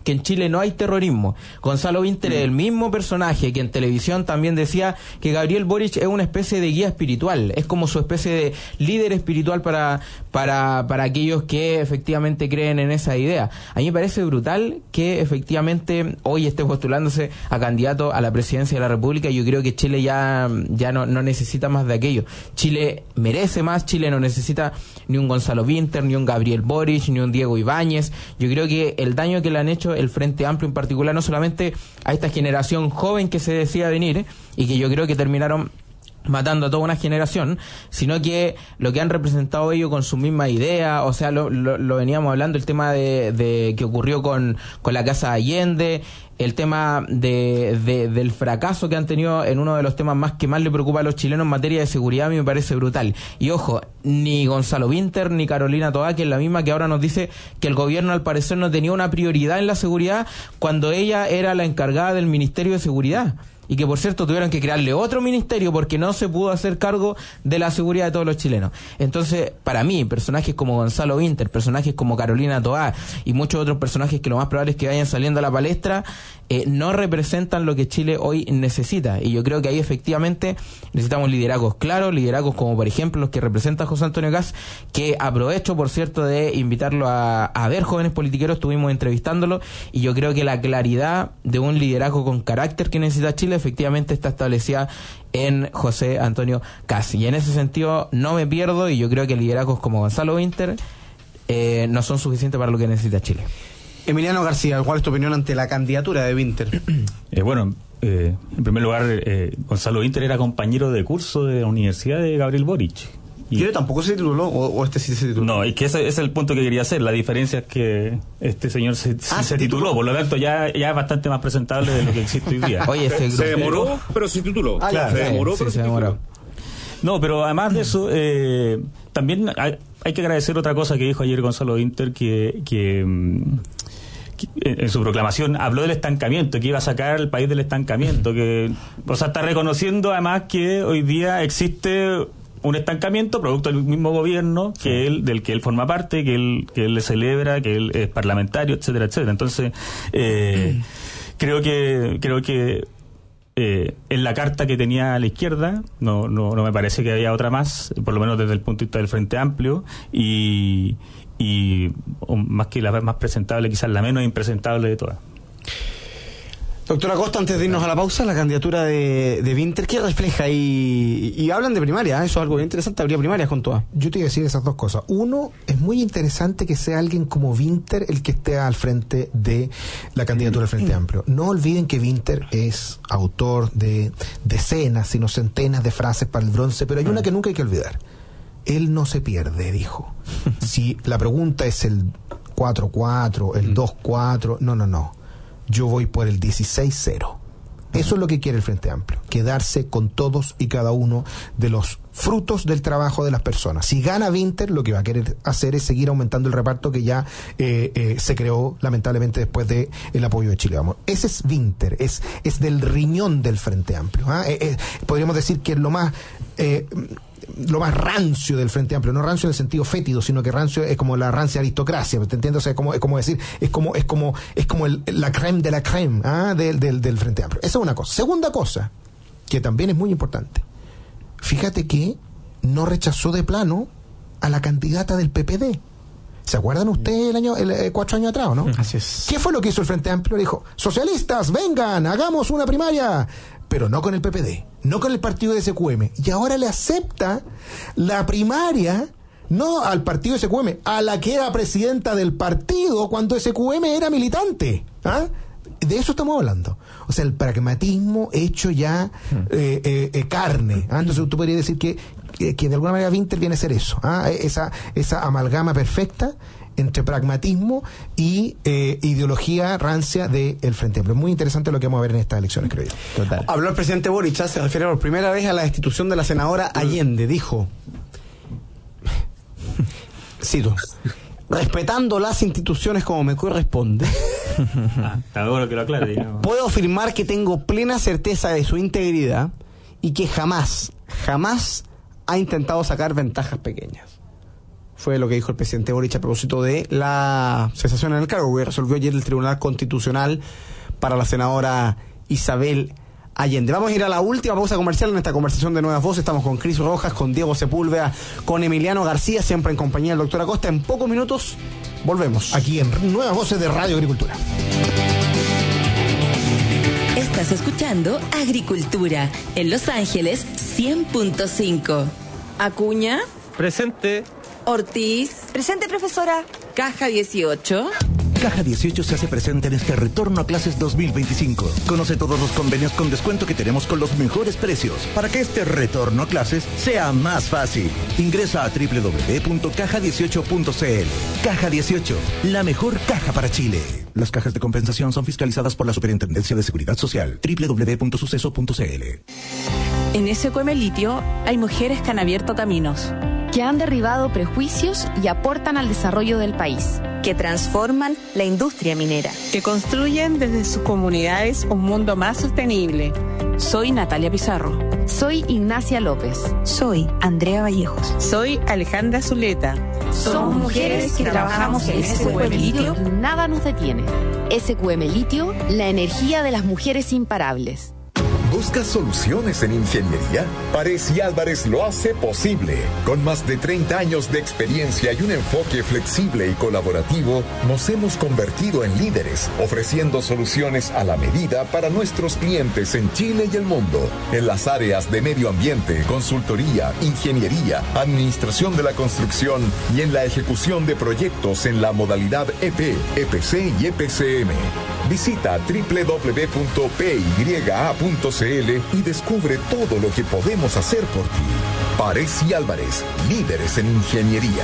que en Chile no hay terrorismo. Gonzalo Vinter es el mismo personaje que en televisión también decía que Gabriel Boric es una especie de guía espiritual, es como su especie de líder espiritual para aquellos que efectivamente creen en esa idea. A mí me parece brutal que efectivamente hoy esté postulándose a candidato a la presidencia de la República. Yo creo que Chile ya no necesita más de aquello. Chile merece más, Chile no necesita ni un Gonzalo Vinter, ni un Gabriel Boric, ni un Diego Ibáñez. Yo creo que el daño que le han hecho el Frente Amplio en particular, no solamente a esta generación joven que se decía venir, y que yo creo que terminaron matando a toda una generación, sino que lo que han representado ellos con sus mismas ideas, o sea, lo veníamos hablando, el tema de que ocurrió con la Casa Allende, el tema del fracaso que han tenido en uno de los temas que más le preocupa a los chilenos en materia de seguridad. A mí me parece brutal. Y ojo, ni Gonzalo Vinter ni Carolina Toá, que es la misma que ahora nos dice que el gobierno al parecer no tenía una prioridad en la seguridad cuando ella era la encargada del Ministerio de Seguridad. Y que por cierto tuvieron que crearle otro ministerio porque no se pudo hacer cargo de la seguridad de todos los chilenos. Entonces, para mí, personajes como Gonzalo Vinter, personajes como Carolina Toá y muchos otros personajes que lo más probable es que vayan saliendo a la palestra, no representan lo que Chile hoy necesita. Y yo creo que ahí efectivamente necesitamos liderazgos claros, liderazgos como por ejemplo los que representa José Antonio Kast, que aprovecho por cierto de invitarlo a ver Jóvenes Politiqueros, estuvimos entrevistándolo, y yo creo que la claridad de un liderazgo con carácter que necesita Chile efectivamente está establecida en José Antonio Kast. Y en ese sentido no me pierdo, y yo creo que liderazgos como Gonzalo Vinter no son suficientes para lo que necesita Chile. Emiliano García, ¿cuál es tu opinión ante la candidatura de Vinter? En primer lugar, Gonzalo Vinter era compañero de curso de la Universidad de Gabriel Boric. ¿Y él tampoco se tituló o este sí se tituló? No, es que ese es el punto que quería hacer. La diferencia es que este señor se tituló, por lo tanto ya es bastante más presentable de lo que existe hoy día. Oye, se demoró, pero se tituló. Claro, se demoró, pero se tituló. No, pero además de eso, también hay que agradecer otra cosa que dijo ayer Gonzalo Vinter, que en su proclamación habló del estancamiento, que iba a sacar al país del estancamiento, está reconociendo además que hoy día existe un estancamiento producto del mismo gobierno del que él forma parte, que él le celebra, que él es parlamentario, etcétera, etcétera. Entonces, creo que en la carta que tenía a la izquierda no me parece que había otra más, por lo menos desde el punto de vista del Frente Amplio, y más que la más presentable, quizás la menos impresentable de todas. Doctora Costa, antes de irnos a la pausa, la candidatura de Vinter, ¿qué refleja? Y hablan de primaria, eso es algo bien interesante, habría primarias con todas. Yo te iba a decir esas dos cosas. Uno, es muy interesante que sea alguien como Vinter el que esté al frente de la candidatura del Frente Amplio. No olviden que Vinter es autor de decenas, sino centenas de frases para el bronce, pero hay una que nunca hay que olvidar. Él no se pierde, dijo. Si la pregunta es el 4-4, el 2-4, no. Yo voy por el 16-0. Eso es lo que quiere el Frente Amplio, quedarse con todos y cada uno de los frutos del trabajo de las personas. Si gana Vinter, lo que va a querer hacer es seguir aumentando el reparto que ya se creó lamentablemente después del apoyo de Chile Vamos. Ese es Vinter, es del riñón del Frente Amplio. Podríamos decir que es lo más rancio del Frente Amplio, no rancio en el sentido fétido, sino que rancio es como la rancia aristocracia, ¿te entiendes? O sea, es como decir, es como la crème de la crème del Frente Amplio. Esa es una cosa. Segunda cosa, que también es muy importante. Fíjate que no rechazó de plano a la candidata del PPD. ¿Se acuerdan ustedes 4 años atrás, no? Así es. ¿Qué fue lo que hizo el Frente Amplio? Le dijo, socialistas, vengan, hagamos una primaria. Pero no con el PPD, no con el partido de SQM. Y ahora le acepta la primaria, no al partido de SQM, a la que era presidenta del partido cuando SQM era militante. De eso estamos hablando. O sea, el pragmatismo hecho ya carne. Entonces tú podrías decir que de alguna manera Vinter viene a ser eso. Esa amalgama perfecta entre pragmatismo y ideología rancia del Frente Amplio. Muy interesante lo que vamos a ver en estas elecciones, creo yo. Total. Habló el presidente Boric, se refiere por primera vez a la destitución de la senadora Allende. Dijo, cito, respetando las instituciones como me corresponde, está bueno que lo aclare, digamos. Puedo afirmar que tengo plena certeza de su integridad y que jamás ha intentado sacar ventajas pequeñas. Fue lo que dijo el presidente Boric a propósito de la cesación en el cargo que resolvió ayer el Tribunal Constitucional para la senadora Isabel Allende. Vamos a ir a la última pausa comercial en esta conversación de Nuevas Voces. Estamos con Cris Rojas, con Diego Sepúlveda, con Emiliano García, siempre en compañía del doctor Acosta. En pocos minutos volvemos. Aquí en Nuevas Voces de Radio Agricultura. Estás escuchando Agricultura en Los Ángeles 100.5. Acuña. Presente. Ortiz. Presente, profesora. Caja 18. Caja 18 se hace presente en este retorno a clases 2025. Conoce todos los convenios con descuento que tenemos con los mejores precios para que este retorno a clases sea más fácil. Ingresa a www.caja18.cl. Caja 18, la mejor caja para Chile. Las cajas de compensación son fiscalizadas por la Superintendencia de Seguridad Social. www.suceso.cl. En SQM Litio hay mujeres que han abierto caminos, que han derribado prejuicios y aportan al desarrollo del país, que transforman la industria minera, que construyen desde sus comunidades un mundo más sostenible. Soy Natalia Pizarro. Soy Ignacia López. Soy Andrea Vallejos. Soy Alejandra Zuleta. Somos mujeres que trabajamos en SQM Litio y nada nos detiene. SQM Litio, la energía de las mujeres imparables. ¿Buscas soluciones en ingeniería? Párez y Álvarez lo hace posible. Con más de 30 años de experiencia y un enfoque flexible y colaborativo, nos hemos convertido en líderes, ofreciendo soluciones a la medida para nuestros clientes en Chile y el mundo, en las áreas de medio ambiente, consultoría, ingeniería, administración de la construcción y en la ejecución de proyectos en la modalidad EP, EPC y EPCM. Visita www.pya.cl y descubre todo lo que podemos hacer por ti. Párez y Álvarez, líderes en ingeniería.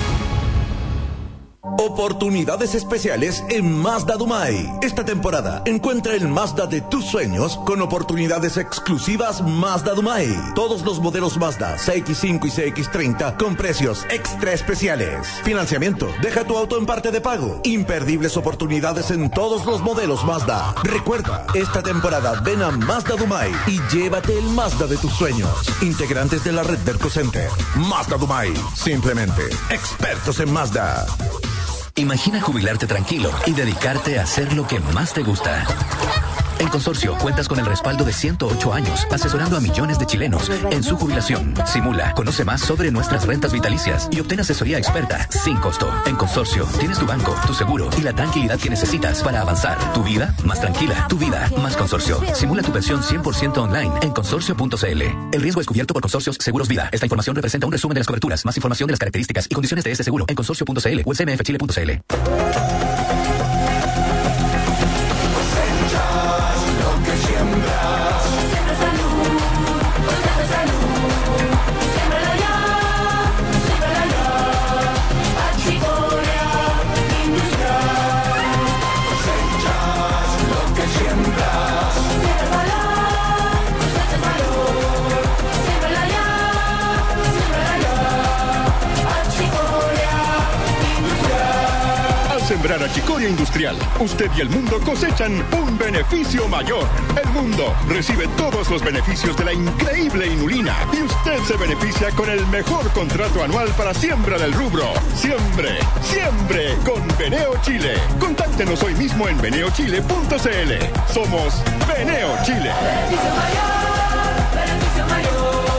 Oportunidades especiales en Mazda Dumay. Esta temporada encuentra el Mazda de tus sueños con oportunidades exclusivas Mazda Dumay. Todos los modelos Mazda CX5 y CX30 con precios extra especiales. Financiamiento, deja tu auto en parte de pago. Imperdibles oportunidades en todos los modelos Mazda. Recuerda, esta temporada ven a Mazda Dumay y llévate el Mazda de tus sueños. Integrantes de la red Derco Center. Mazda Dumay, simplemente expertos en Mazda. Imagina jubilarte tranquilo y dedicarte a hacer lo que más te gusta. En Consorcio cuentas con el respaldo de 108 años, asesorando a millones de chilenos en su jubilación. Simula, conoce más sobre nuestras rentas vitalicias y obtén asesoría experta sin costo. En Consorcio tienes tu banco, tu seguro y la tranquilidad que necesitas para avanzar. Tu vida más tranquila, tu vida más Consorcio. Simula tu pensión 100% online en consorcio.cl. El riesgo es cubierto por Consorcios Seguros Vida. Esta información representa un resumen de las coberturas. Más información de las características y condiciones de ese seguro en consorcio.cl o en cmfchile.cl. Sembrar achicoria industrial. Usted y el mundo cosechan un beneficio mayor. El mundo recibe todos los beneficios de la increíble inulina y usted se beneficia con el mejor contrato anual para siembra del rubro. Siembre, siembre con Beneo Chile. Contáctenos hoy mismo en beneochile.cl. Somos Beneo Chile. Beneficio mayor, beneficio mayor.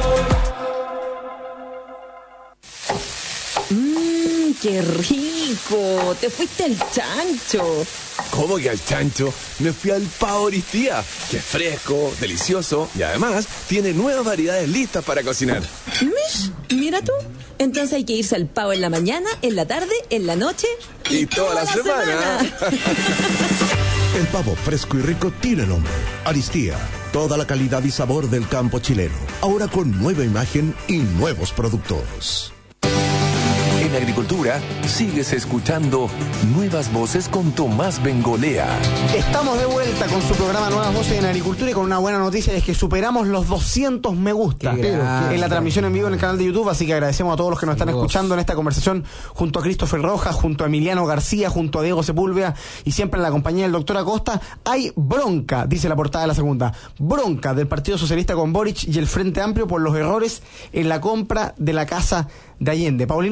¡Qué rico! ¡Te fuiste al chancho! ¿Cómo que al chancho? Me fui al Pavo Oristía, que es fresco, delicioso y además tiene nuevas variedades listas para cocinar. Mish, mira tú. Entonces hay que irse al Pavo en la mañana, en la tarde, en la noche y toda la semana. El pavo fresco y rico tiene nombre. Aristía. Toda la calidad y sabor del campo chileno. Ahora con nueva imagen y nuevos productos. En Agricultura, sigues escuchando Nuevas Voces con Tomás Bengolea. Estamos de vuelta con su programa Nuevas Voces en Agricultura y con una buena noticia, es que superamos los 200 me gusta en la transmisión en vivo en el canal de YouTube, así que agradecemos a todos los que nos están escuchando en esta conversación junto a Christopher Rojas, junto a Emiliano García, junto a Diego Sepúlveda y siempre en la compañía del doctor Acosta. Hay bronca, dice la portada de la segunda, bronca del Partido Socialista con Boric y el Frente Amplio por los errores en la compra de la casa de Allende. Paulina Bodano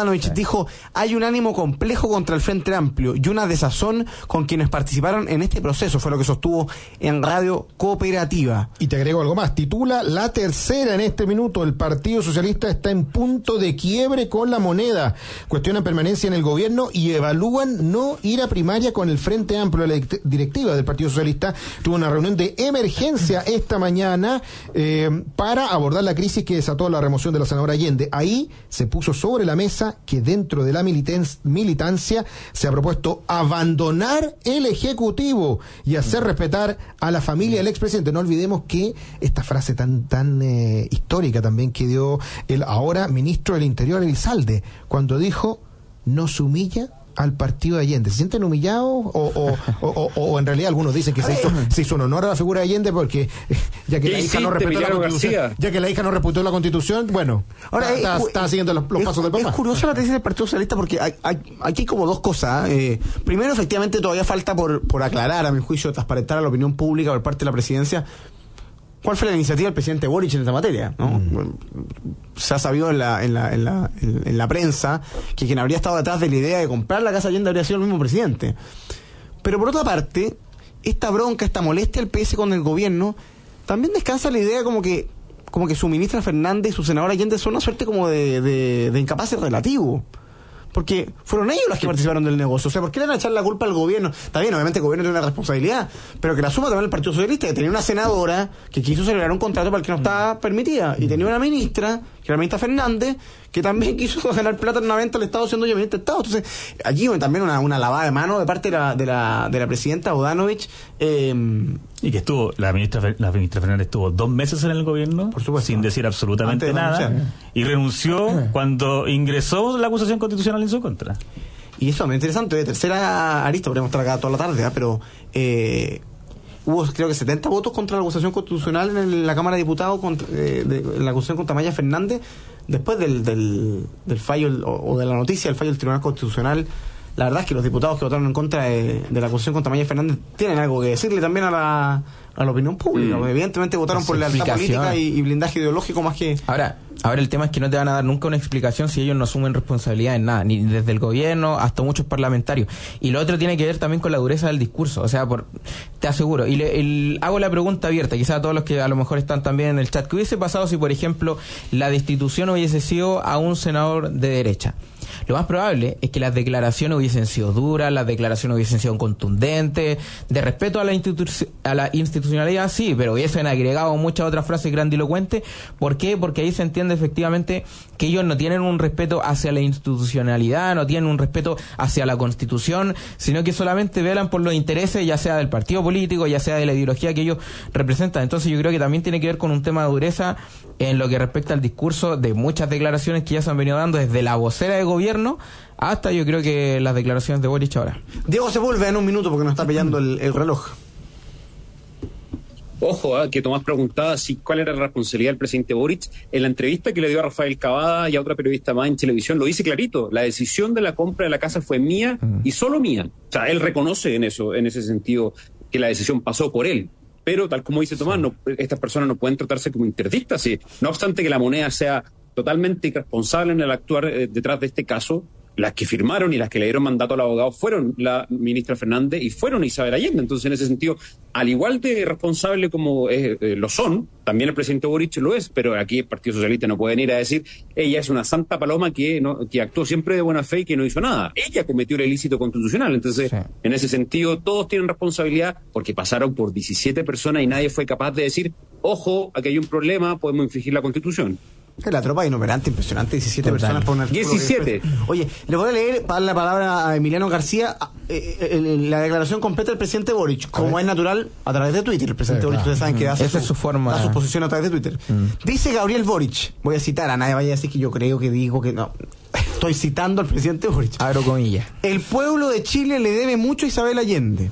Bodanovich dijo: hay un ánimo complejo contra el Frente Amplio y una desazón con quienes participaron en este proceso, fue lo que sostuvo en Radio Cooperativa. Y te agrego algo más, titula La Tercera en este minuto: el Partido Socialista está en punto de quiebre con la moneda, cuestionan permanencia en el gobierno y evalúan no ir a primaria con el Frente Amplio. La directiva del Partido Socialista tuvo una reunión de emergencia esta mañana para abordar la crisis que desató la remoción de la senadora Allende. Ahí se puso sobre la mesa que dentro de la militancia se ha propuesto abandonar el Ejecutivo y hacer respetar a la familia del expresidente. No olvidemos que esta frase tan histórica también que dio el ahora ministro del Interior, Elizalde, cuando dijo: no se humilla al partido de Allende. ¿Se sienten humillados? O en realidad algunos dicen que se hizo un honor a la figura de Allende porque ya que la hija no respetó la Constitución, la Constitución, bueno, ahora está siguiendo los pasos del papá. Es curiosa la tesis del Partido Socialista porque aquí hay como dos cosas. Primero, efectivamente, todavía falta por aclarar, a mi juicio, transparentar a la opinión pública por parte de la presidencia cuál fue la iniciativa del presidente Boric en esta materia, ¿no? Se ha sabido en la prensa que quien habría estado detrás de la idea de comprar la Casa Allende habría sido el mismo presidente. Pero por otra parte, esta bronca, esta molestia del PS con el gobierno, también descansa la idea como que su ministra Fernández y su senador Allende son una suerte como de incapaces relativos. Porque fueron ellos los que participaron del negocio. O sea, ¿por qué le van a echar la culpa al gobierno? Está bien, obviamente el gobierno tiene una responsabilidad, pero que la asuma también el Partido Socialista, que tenía una senadora que quiso celebrar un contrato para el que no estaba permitida, y tenía una ministra, que era la ministra Fernández, que también quiso ganar plata en una venta al Estado siendo yo ministra de Estado. Entonces, allí también una lavada de mano de parte de la presidenta Bodanovich. Y que la ministra Fernández estuvo 2 meses en el gobierno, por supuesto, sin decir absolutamente nada, y renunció cuando ingresó la acusación constitucional en su contra. Y eso es muy interesante. De tercera arista, podríamos estar acá toda la tarde, pero hubo creo que 70 votos contra la acusación constitucional en la Cámara de Diputados, la acusación contra Maya Fernández, después del fallo o de la noticia del fallo del Tribunal Constitucional. La verdad es que los diputados que votaron en contra de la acusación contra Maya Fernández tienen algo que decirle también a la opinión pública. Evidentemente votaron por lealtad política y blindaje ideológico más que... Ahora el tema es que no te van a dar nunca una explicación si ellos no asumen responsabilidad en nada, ni desde el gobierno hasta muchos parlamentarios. Y lo otro tiene que ver también con la dureza del discurso. O sea, te aseguro, hago la pregunta abierta, quizás a todos los que a lo mejor están también en el chat: ¿qué hubiese pasado si, por ejemplo, la destitución hubiese sido a un senador de derecha? Lo más probable es que las declaraciones hubiesen sido duras, las declaraciones hubiesen sido contundentes, de respeto a la institucionalidad, sí, pero hubiesen agregado muchas otras frases grandilocuentes. ¿Por qué? Porque ahí se entiende efectivamente que ellos no tienen un respeto hacia la institucionalidad, no tienen un respeto hacia la Constitución, sino que solamente velan por los intereses, ya sea del partido político, ya sea de la ideología que ellos representan. Entonces yo creo que también tiene que ver con un tema de dureza en lo que respecta al discurso de muchas declaraciones que ya se han venido dando desde la vocera de gobierno hasta yo creo que las declaraciones de Boric ahora. Diego Sepúlveda, en un minuto porque nos está pillando el reloj. Ojo, que Tomás preguntaba cuál era la responsabilidad del presidente Boric. En la entrevista que le dio a Rafael Cavada y a otra periodista más en televisión, lo dice clarito: la decisión de la compra de la casa fue mía y solo mía. O sea, él reconoce en ese sentido, que la decisión pasó por él. Pero, tal como dice Tomás, estas personas no pueden tratarse como interdictas. ¿Sí? No obstante que la moneda sea totalmente irresponsable en el actuar detrás de este caso, las que firmaron y las que le dieron mandato al abogado fueron la ministra Fernández y fueron Isabel Allende. Entonces, en ese sentido, al igual de responsable como lo son, también el presidente Boric lo es, pero aquí el Partido Socialista no puede venir a decir: ella es una santa paloma que actuó siempre de buena fe y que no hizo nada. Ella cometió el ilícito constitucional. Entonces, en ese sentido, todos tienen responsabilidad porque pasaron por 17 personas y nadie fue capaz de decir: ojo, aquí hay un problema, podemos infringir la Constitución. La tropa inoperante, impresionante, 17 personas por un artículo. 17. Oye, le voy a leer, para darle la palabra a Emiliano García, la declaración completa del presidente Boric, como es natural, a través de Twitter. El presidente Boric, ustedes saben que da su posición a través de Twitter. Dice Gabriel Boric, voy a citar, a nadie vaya a decir que yo creo que digo que no. Estoy citando al presidente Boric. Abro comillas. El pueblo de Chile le debe mucho a Isabel Allende.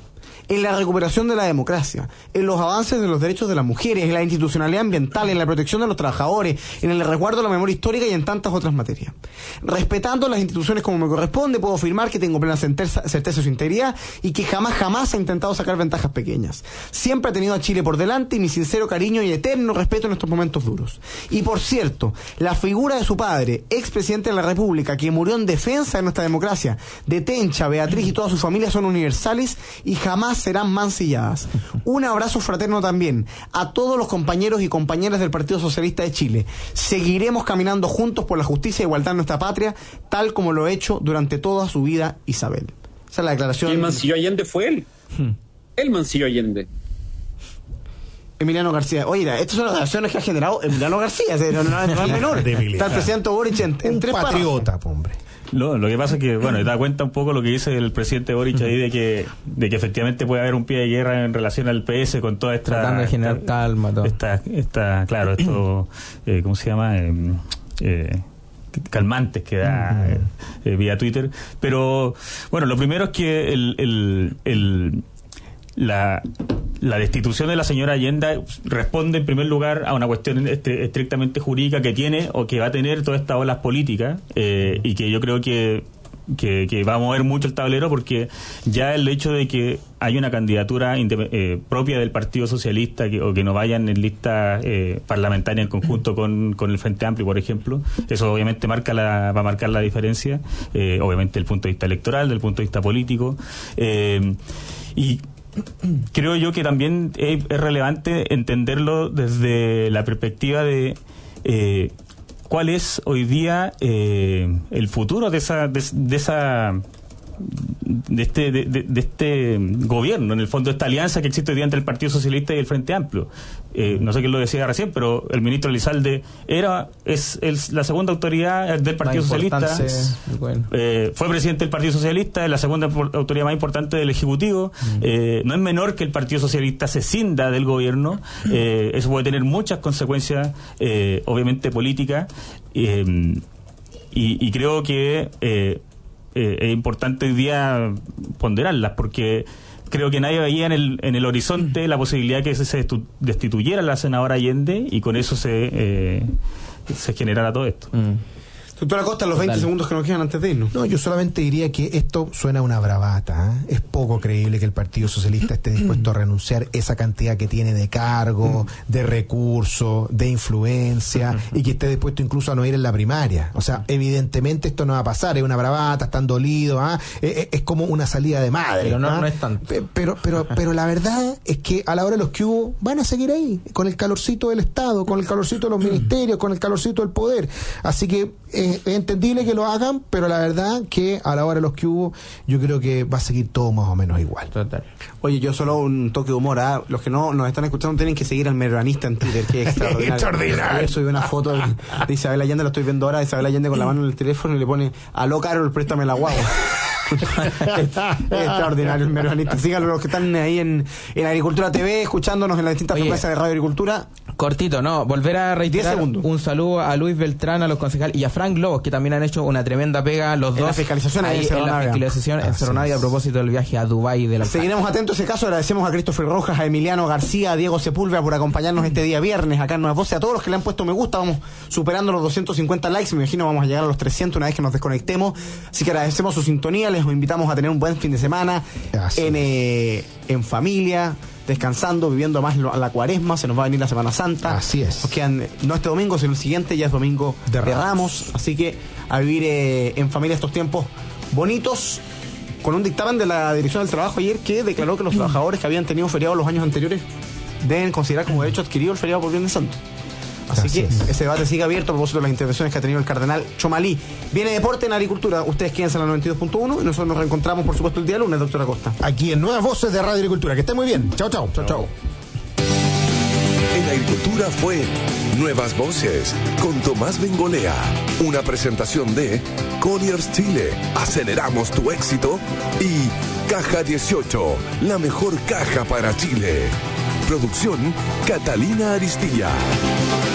en la recuperación de la democracia, en los avances de los derechos de las mujeres, en la institucionalidad ambiental, en la protección de los trabajadores, en el resguardo de la memoria histórica y en tantas otras materias. Respetando las instituciones como me corresponde, puedo afirmar que tengo plena certeza de su integridad y que jamás ha intentado sacar ventajas pequeñas. Siempre ha tenido a Chile por delante y mi sincero cariño y eterno respeto en estos momentos duros. Y por cierto, la figura de su padre, expresidente de la República, que murió en defensa de nuestra democracia, de Tencha, Beatriz y toda su familia, son universales y jamás serán mancilladas. Un abrazo fraterno también a todos los compañeros y compañeras del Partido Socialista de Chile. Seguiremos caminando juntos por la justicia e igualdad en nuestra patria, tal como lo ha hecho durante toda su vida Isabel. Esa es la declaración. El mancilló Allende fue él. El mancilló Allende. Emiliano García. Oye, estas son las declaraciones que ha generado Emiliano García, no es menor. Está el presidente Boric en tres patriota, hombre. Lo que pasa es que, bueno, da cuenta un poco lo que dice el presidente Boric ahí de que efectivamente puede haber un pie de guerra en relación al PS con toda esta... Tratando de generar calma, todo. Claro, esto, ¿cómo se llama? Calmantes que da vía Twitter. Pero, bueno, lo primero es que la destitución de la señora Allende responde en primer lugar a una cuestión estrictamente jurídica que tiene o que va a tener todas estas olas políticas y que yo creo que va a mover mucho el tablero, porque ya el hecho de que hay una candidatura propia del Partido Socialista o que no vayan en lista parlamentaria en conjunto con el Frente Amplio, por ejemplo, eso obviamente va a marcar la diferencia, obviamente desde el punto de vista electoral, desde el punto de vista político, y creo yo que también es relevante entenderlo desde la perspectiva de cuál es hoy día el futuro de este gobierno, en el fondo, esta alianza que existe hoy día entre el Partido Socialista y el Frente Amplio. No sé quién lo decía recién, pero el ministro Elizalde es la segunda autoridad del Partido Socialista. Fue presidente del Partido Socialista, es la segunda autoridad más importante del Ejecutivo. No es menor que el Partido Socialista se cinda del gobierno. Eso puede tener muchas consecuencias, obviamente políticas, y creo que es importante hoy día ponderarlas, porque creo que nadie veía en el horizonte la posibilidad que se destituyera a la senadora Allende y con eso se generara todo esto. Doctora Costa, los 20 segundos que nos quedan antes de irnos. No, yo solamente diría que esto suena a una bravata, ¿eh? Es poco creíble que el Partido Socialista esté dispuesto a renunciar esa cantidad que tiene de cargo, de recursos, de influencia, y que esté dispuesto incluso a no ir en la primaria. O sea, evidentemente esto no va a pasar, es una bravata, están dolidos, es como una salida de madre. Pero no es tanto. Pero la verdad es que a la hora de los que hubo, van a seguir ahí, con el calorcito del Estado, con el calorcito de los ministerios, con el calorcito del poder. Así que es entendible que lo hagan, pero la verdad que a la hora de los que hubo, yo creo que va a seguir todo más o menos igual. Total. Oye, yo solo un toque de humor, los que no nos están escuchando tienen que seguir al Mervanista en Twitter, que es extraordinario. Extraordinario. Subí una foto de Isabel Allende, lo estoy viendo ahora, de Isabel Allende con la mano en el teléfono y le pone: aló Carol, préstame la guagua. Extraordinario el Mervanista. Síganlo los que están ahí en Agricultura TV, escuchándonos en las distintas frecuencias de Radio Agricultura. Cortito, volver a reiterar un saludo a Luis Beltrán, a los concejales, y a Frank Lobos, que también han hecho una tremenda pega, los dos. La fiscalización ahí en la fiscalización en Cerronavia a propósito del viaje a Dubái de la Seguiremos atentos a ese caso. Agradecemos a Christopher Rojas, a Emiliano García, a Diego Sepúlveda por acompañarnos este día viernes acá en Nuevas Voces, a todos los que le han puesto me gusta. Vamos superando los 250 likes, me imagino vamos a llegar a los 300 una vez que nos desconectemos, así que agradecemos su sintonía, les invitamos a tener un buen fin de semana en familia, descansando, viviendo más la cuaresma. Se nos va a venir la Semana Santa. Así es. Nos quedan, no este domingo, sino el siguiente, ya es domingo de Ramos. Así que a vivir en familia estos tiempos bonitos, con un dictamen de la Dirección del Trabajo ayer que declaró que los trabajadores que habían tenido feriado los años anteriores deben considerar como derecho adquirido el feriado por Viernes Santo. Así que ese debate sigue abierto a propósito de las intervenciones que ha tenido el cardenal Chomalí. Viene deporte en agricultura. Ustedes quédense en la 92.1 y nosotros nos reencontramos, por supuesto, el día lunes, doctora Costa. Aquí en Nuevas Voces de Radio Agricultura. Que esté muy bien. Chao, chao. Chao, chao. En Agricultura fue Nuevas Voces con Tomás Bengolea. Una presentación de Colliers Chile. Aceleramos tu éxito. Y Caja 18, la mejor caja para Chile. Producción Catalina Aristilla.